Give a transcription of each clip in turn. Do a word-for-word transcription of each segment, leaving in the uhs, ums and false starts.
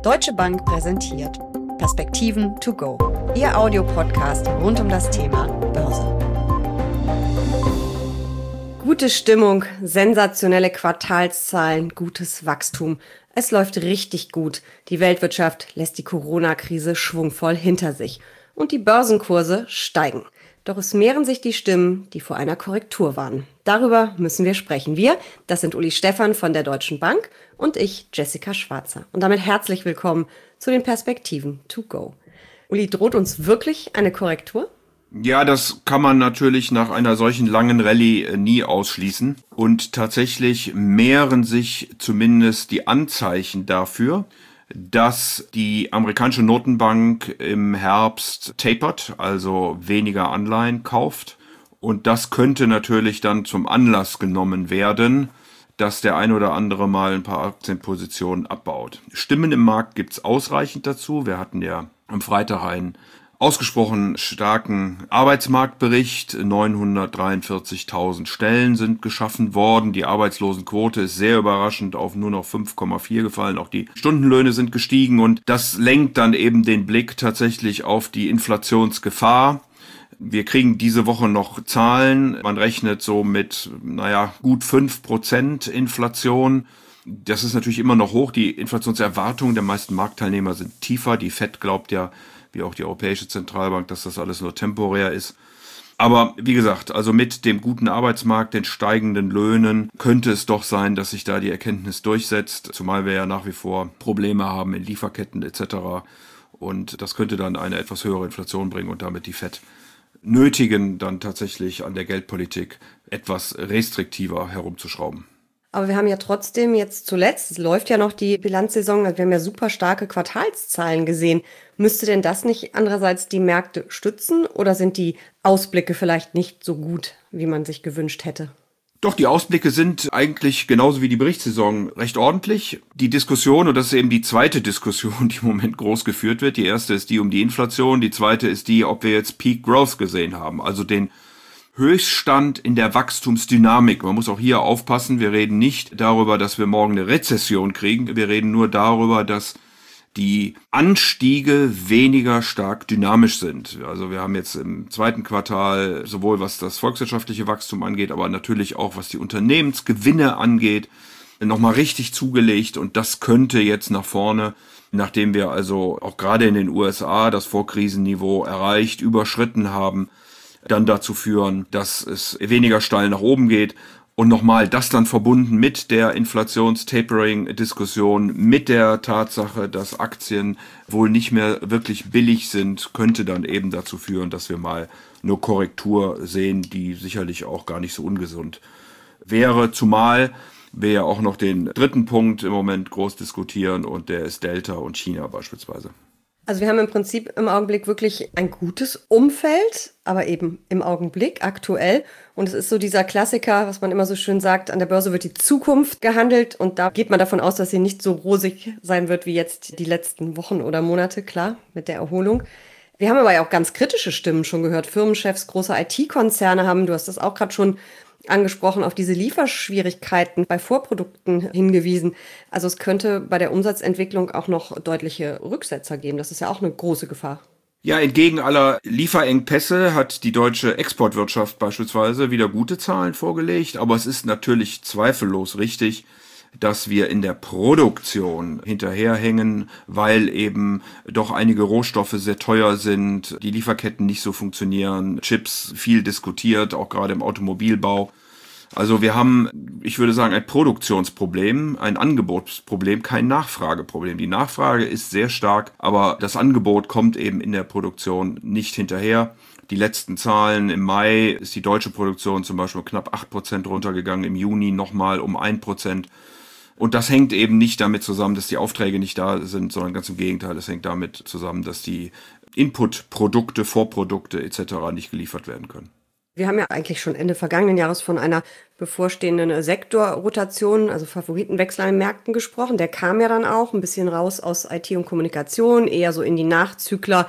Deutsche Bank präsentiert Perspektiven to go, Ihr Audiopodcast rund um das Thema Börse. Gute Stimmung, sensationelle Quartalszahlen, gutes Wachstum. Es läuft richtig gut. Die Weltwirtschaft lässt die Corona-Krise schwungvoll hinter sich. Und die Börsenkurse steigen. Doch es mehren sich die Stimmen, die vor einer Korrektur warnen. Darüber müssen wir sprechen. Wir, das sind Uli Stephan von der Deutschen Bank und ich, Jessica Schwarzer. Und damit herzlich willkommen zu den Perspektiven to go. Uli, droht uns wirklich eine Korrektur? Ja, das kann man natürlich nach einer solchen langen Rallye nie ausschließen. Und tatsächlich mehren sich zumindest die Anzeichen dafür, dass die amerikanische Notenbank im Herbst tapert, also weniger Anleihen kauft. Und das könnte natürlich dann zum Anlass genommen werden, dass der ein oder andere mal ein paar Aktienpositionen abbaut. Stimmen im Markt gibt's ausreichend dazu. Wir hatten ja am Freitag einen ausgesprochen starken Arbeitsmarktbericht. neunhundertdreiundvierzigtausend Stellen sind geschaffen worden. Die Arbeitslosenquote ist sehr überraschend auf nur noch fünf Komma vier gefallen. Auch die Stundenlöhne sind gestiegen und das lenkt dann eben den Blick tatsächlich auf die Inflationsgefahr. Wir kriegen diese Woche noch Zahlen. Man rechnet so mit, naja, gut fünf Prozent Inflation. Das ist natürlich immer noch hoch. Die Inflationserwartungen der meisten Marktteilnehmer sind tiefer. Die Fed glaubt ja, wie auch die Europäische Zentralbank, dass das alles nur temporär ist. Aber wie gesagt, also mit dem guten Arbeitsmarkt, den steigenden Löhnen, könnte es doch sein, dass sich da die Erkenntnis durchsetzt, zumal wir ja nach wie vor Probleme haben in Lieferketten et cetera. Und das könnte dann eine etwas höhere Inflation bringen und damit die Fed nötigen, dann tatsächlich an der Geldpolitik etwas restriktiver herumzuschrauben. Aber wir haben ja trotzdem jetzt zuletzt, es läuft ja noch die Bilanzsaison, also wir haben ja super starke Quartalszahlen gesehen. Müsste denn das nicht andererseits die Märkte stützen oder sind die Ausblicke vielleicht nicht so gut, wie man sich gewünscht hätte? Doch, die Ausblicke sind eigentlich genauso wie die Berichtssaison recht ordentlich. Die Diskussion, und das ist eben die zweite Diskussion, die im Moment groß geführt wird. Die erste ist die um die Inflation, die zweite ist die, ob wir jetzt Peak Growth gesehen haben, also den Höchststand in der Wachstumsdynamik. Man muss auch hier aufpassen, wir reden nicht darüber, dass wir morgen eine Rezession kriegen. Wir reden nur darüber, dass die Anstiege weniger stark dynamisch sind. Also wir haben jetzt im zweiten Quartal sowohl was das volkswirtschaftliche Wachstum angeht, aber natürlich auch was die Unternehmensgewinne angeht, nochmal richtig zugelegt. Und das könnte jetzt nach vorne, nachdem wir also auch gerade in den U S A das Vorkrisenniveau erreicht, überschritten haben, dann dazu führen, dass es weniger steil nach oben geht. Und nochmal, das dann verbunden mit der Inflations-Tapering-Diskussion, mit der Tatsache, dass Aktien wohl nicht mehr wirklich billig sind, könnte dann eben dazu führen, dass wir mal eine Korrektur sehen, die sicherlich auch gar nicht so ungesund wäre. Zumal wir ja auch noch den dritten Punkt im Moment groß diskutieren und der ist Delta und China beispielsweise. Also wir haben im Prinzip im Augenblick wirklich ein gutes Umfeld, aber eben im Augenblick aktuell. Und es ist so dieser Klassiker, was man immer so schön sagt, an der Börse wird die Zukunft gehandelt. Und da geht man davon aus, dass sie nicht so rosig sein wird wie jetzt die letzten Wochen oder Monate, klar, mit der Erholung. Wir haben aber ja auch ganz kritische Stimmen schon gehört. Firmenchefs, große I T-Konzerne haben, du hast das auch gerade schon angesprochen, auf diese Lieferschwierigkeiten bei Vorprodukten hingewiesen. Also es könnte bei der Umsatzentwicklung auch noch deutliche Rücksetzer geben. Das ist ja auch eine große Gefahr. Ja, entgegen aller Lieferengpässe hat die deutsche Exportwirtschaft beispielsweise wieder gute Zahlen vorgelegt. Aber es ist natürlich zweifellos richtig, dass wir in der Produktion hinterherhängen, weil eben doch einige Rohstoffe sehr teuer sind, die Lieferketten nicht so funktionieren, Chips viel diskutiert, auch gerade im Automobilbau. Also wir haben, ich würde sagen, ein Produktionsproblem, ein Angebotsproblem, kein Nachfrageproblem. Die Nachfrage ist sehr stark, aber das Angebot kommt eben in der Produktion nicht hinterher. Die letzten Zahlen im Mai ist die deutsche Produktion zum Beispiel knapp acht Prozent runtergegangen, im Juni nochmal um ein Prozent. Und das hängt eben nicht damit zusammen, dass die Aufträge nicht da sind, sondern ganz im Gegenteil. Es hängt damit zusammen, dass die Inputprodukte, Vorprodukte et cetera nicht geliefert werden können. Wir haben ja eigentlich schon Ende vergangenen Jahres von einer bevorstehenden Sektorrotation, also Favoritenwechsel an den Märkten gesprochen. Der kam ja dann auch ein bisschen raus aus I T und Kommunikation, eher so in die Nachzügler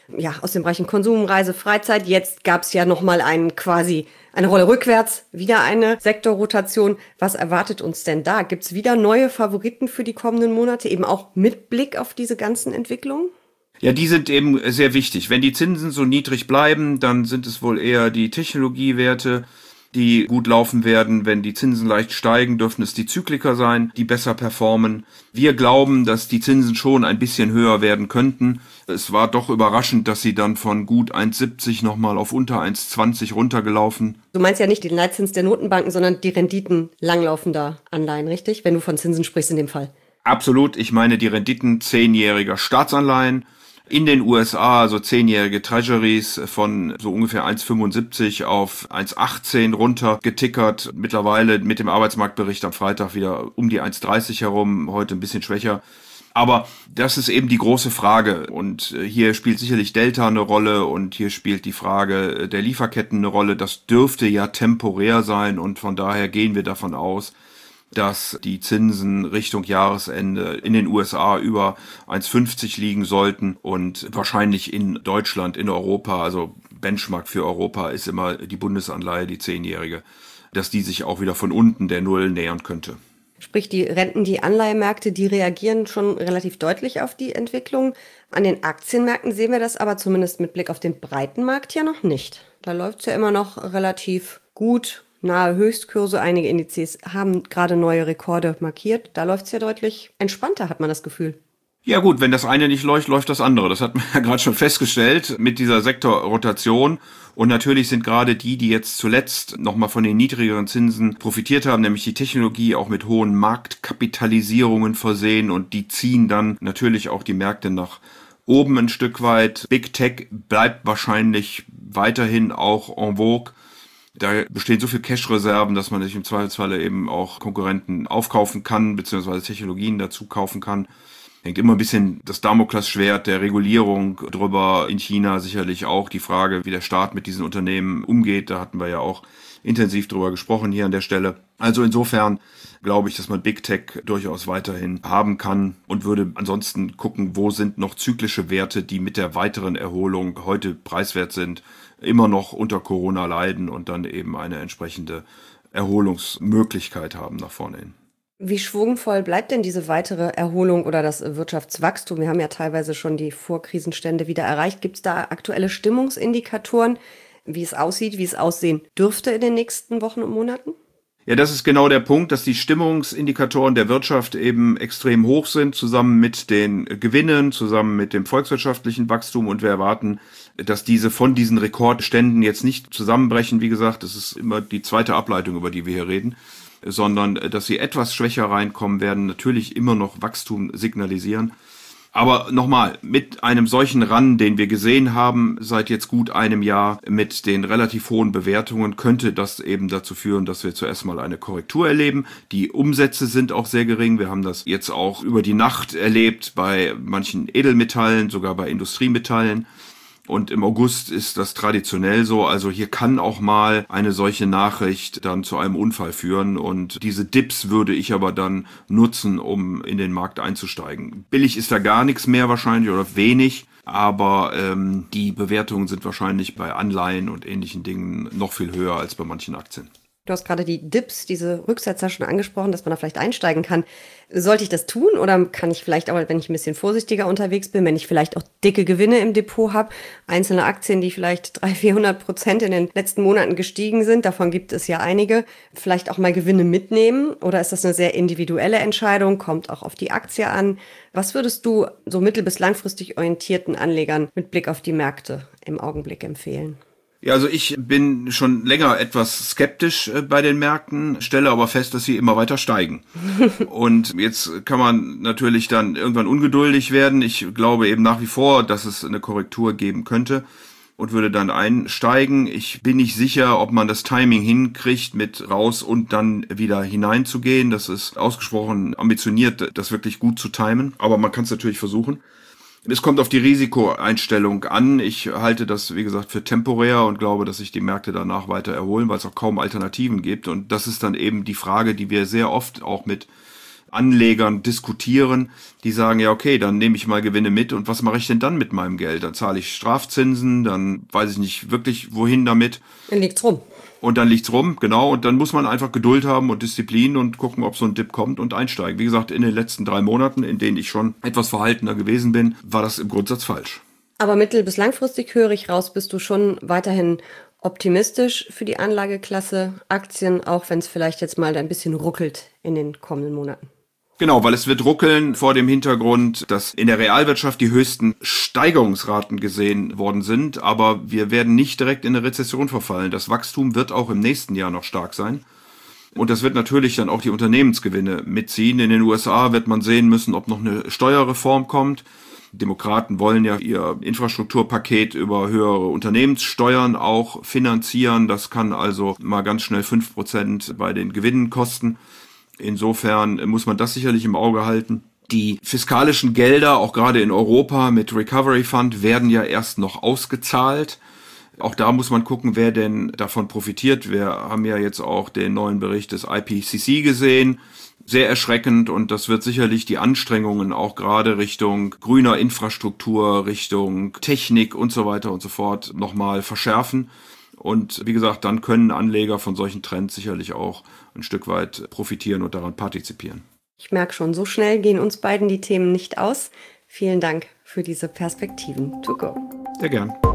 ja, aus den Bereichen Konsum, Reise, Freizeit. Jetzt gab es ja nochmal einen quasi eine Rolle rückwärts, wieder eine Sektorrotation. Was erwartet uns denn da? Gibt es wieder neue Favoriten für die kommenden Monate, eben auch mit Blick auf diese ganzen Entwicklungen? Ja, die sind eben sehr wichtig. Wenn die Zinsen so niedrig bleiben, dann sind es wohl eher die Technologiewerte, die gut laufen werden. Wenn die Zinsen leicht steigen, dürfen es die Zykliker sein, die besser performen. Wir glauben, dass die Zinsen schon ein bisschen höher werden könnten. Es war doch überraschend, dass sie dann von gut eins Komma siebzig nochmal auf unter eins Komma zwanzig runtergelaufen. Du meinst ja nicht den Leitzins der Notenbanken, sondern die Renditen langlaufender Anleihen, richtig? Wenn du von Zinsen sprichst in dem Fall. Absolut. Ich meine die Renditen zehnjähriger Staatsanleihen. In den U S A, also zehnjährige Treasuries von so ungefähr eins Komma fünfundsiebzig auf eins Komma achtzehn runter getickert. Mittlerweile mit dem Arbeitsmarktbericht am Freitag wieder um die eins Komma dreißig herum, heute ein bisschen schwächer. Aber das ist eben die große Frage. Und hier spielt sicherlich Delta eine Rolle und hier spielt die Frage der Lieferketten eine Rolle. Das dürfte ja temporär sein und von daher gehen wir davon aus, dass die Zinsen Richtung Jahresende in den U S A über eins Komma fünfzig liegen sollten und wahrscheinlich in Deutschland, in Europa, also Benchmark für Europa ist immer die Bundesanleihe, die zehnjährige, dass die sich auch wieder von unten der Null nähern könnte. Sprich, die Renten, die Anleihemärkte, die reagieren schon relativ deutlich auf die Entwicklung. An den Aktienmärkten sehen wir das aber zumindest mit Blick auf den breiten Markt ja noch nicht. Da läuft es ja immer noch relativ gut. Nahe Höchstkurse, einige Indizes haben gerade neue Rekorde markiert. Da läuft es ja deutlich entspannter, hat man das Gefühl. Ja gut, wenn das eine nicht läuft, läuft das andere. Das hat man ja gerade schon festgestellt mit dieser Sektorrotation. Und natürlich sind gerade die, die jetzt zuletzt nochmal von den niedrigeren Zinsen profitiert haben, nämlich die Technologie, auch mit hohen Marktkapitalisierungen versehen. Und die ziehen dann natürlich auch die Märkte nach oben ein Stück weit. Big Tech bleibt wahrscheinlich weiterhin auch en vogue. Da bestehen so viel Cash-Reserven, dass man sich im Zweifelsfalle eben auch Konkurrenten aufkaufen kann, beziehungsweise Technologien dazu kaufen kann. Hängt immer ein bisschen das Damoklesschwert der Regulierung drüber. In China sicherlich auch die Frage, wie der Staat mit diesen Unternehmen umgeht. Da hatten wir ja auch intensiv drüber gesprochen hier an der Stelle. Also insofern glaube ich, dass man Big Tech durchaus weiterhin haben kann und würde ansonsten gucken, wo sind noch zyklische Werte, die mit der weiteren Erholung heute preiswert sind, immer noch unter Corona leiden und dann eben eine entsprechende Erholungsmöglichkeit haben nach vorne hin. Wie schwungvoll bleibt denn diese weitere Erholung oder das Wirtschaftswachstum? Wir haben ja teilweise schon die Vorkrisenstände wieder erreicht. Gibt es da aktuelle Stimmungsindikatoren, wie es aussieht, wie es aussehen dürfte in den nächsten Wochen und Monaten? Ja, das ist genau der Punkt, dass die Stimmungsindikatoren der Wirtschaft eben extrem hoch sind, zusammen mit den Gewinnen, zusammen mit dem volkswirtschaftlichen Wachstum. Und wir erwarten, dass diese von diesen Rekordständen jetzt nicht zusammenbrechen. Wie gesagt, das ist immer die zweite Ableitung, über die wir hier reden, sondern dass sie etwas schwächer reinkommen werden, natürlich immer noch Wachstum signalisieren. Aber nochmal, mit einem solchen Run, den wir gesehen haben, seit jetzt gut einem Jahr, mit den relativ hohen Bewertungen, könnte das eben dazu führen, dass wir zuerst mal eine Korrektur erleben. Die Umsätze sind auch sehr gering. Wir haben das jetzt auch über die Nacht erlebt bei manchen Edelmetallen, sogar bei Industriemetallen. Und im August ist das traditionell so. Also hier kann auch mal eine solche Nachricht dann zu einem Unfall führen. Und diese Dips würde ich aber dann nutzen, um in den Markt einzusteigen. Billig ist da gar nichts mehr wahrscheinlich oder wenig. Aber ähm, die Bewertungen sind wahrscheinlich bei Anleihen und ähnlichen Dingen noch viel höher als bei manchen Aktien. Du hast gerade die Dips, diese Rücksetzer schon angesprochen, dass man da vielleicht einsteigen kann. Sollte ich das tun oder kann ich vielleicht auch, wenn ich ein bisschen vorsichtiger unterwegs bin, wenn ich vielleicht auch dicke Gewinne im Depot habe, einzelne Aktien, die vielleicht dreihundert, vierhundert Prozent in den letzten Monaten gestiegen sind, davon gibt es ja einige, vielleicht auch mal Gewinne mitnehmen? Oder ist das eine sehr individuelle Entscheidung, kommt auch auf die Aktie an? Was würdest du so mittel- bis langfristig orientierten Anlegern mit Blick auf die Märkte im Augenblick empfehlen? Ja, also ich bin schon länger etwas skeptisch bei den Märkten, stelle aber fest, dass sie immer weiter steigen. Und jetzt kann man natürlich dann irgendwann ungeduldig werden. Ich glaube eben nach wie vor, dass es eine Korrektur geben könnte und würde dann einsteigen. Ich bin nicht sicher, ob man das Timing hinkriegt, mit raus und dann wieder hineinzugehen. Das ist ausgesprochen ambitioniert, das wirklich gut zu timen. Aber man kann es natürlich versuchen. Es kommt auf die Risikoeinstellung an. Ich halte das, wie gesagt, für temporär und glaube, dass sich die Märkte danach weiter erholen, weil es auch kaum Alternativen gibt. Und das ist dann eben die Frage, die wir sehr oft auch mit Anlegern diskutieren, die sagen, ja okay, dann nehme ich mal Gewinne mit und was mache ich denn dann mit meinem Geld? Dann zahle ich Strafzinsen, dann weiß ich nicht wirklich, wohin damit. Dann liegt's rum. Und dann liegt's rum, genau. Und dann muss man einfach Geduld haben und Disziplin und gucken, ob so ein Dip kommt und einsteigen. Wie gesagt, in den letzten drei Monaten, in denen ich schon etwas verhaltener gewesen bin, war das im Grundsatz falsch. Aber mittel- bis langfristig höre ich raus, bist du schon weiterhin optimistisch für die Anlageklasse Aktien, auch wenn es vielleicht jetzt mal ein bisschen ruckelt in den kommenden Monaten. Genau, weil es wird ruckeln vor dem Hintergrund, dass in der Realwirtschaft die höchsten Steigerungsraten gesehen worden sind. Aber wir werden nicht direkt in eine Rezession verfallen. Das Wachstum wird auch im nächsten Jahr noch stark sein. Und das wird natürlich dann auch die Unternehmensgewinne mitziehen. In den U S A wird man sehen müssen, ob noch eine Steuerreform kommt. Die Demokraten wollen ja ihr Infrastrukturpaket über höhere Unternehmenssteuern auch finanzieren. Das kann also mal ganz schnell fünf Prozent bei den Gewinnen kosten. Insofern muss man das sicherlich im Auge halten. Die fiskalischen Gelder, auch gerade in Europa mit Recovery Fund, werden ja erst noch ausgezahlt. Auch da muss man gucken, wer denn davon profitiert. Wir haben ja jetzt auch den neuen Bericht des I P C C gesehen. Sehr erschreckend und das wird sicherlich die Anstrengungen auch gerade Richtung grüner Infrastruktur, Richtung Technik und so weiter und so fort nochmal verschärfen. Und wie gesagt, dann können Anleger von solchen Trends sicherlich auch ein Stück weit profitieren und daran partizipieren. Ich merke schon, so schnell gehen uns beiden die Themen nicht aus. Vielen Dank für diese Perspektiven to go. Sehr gern.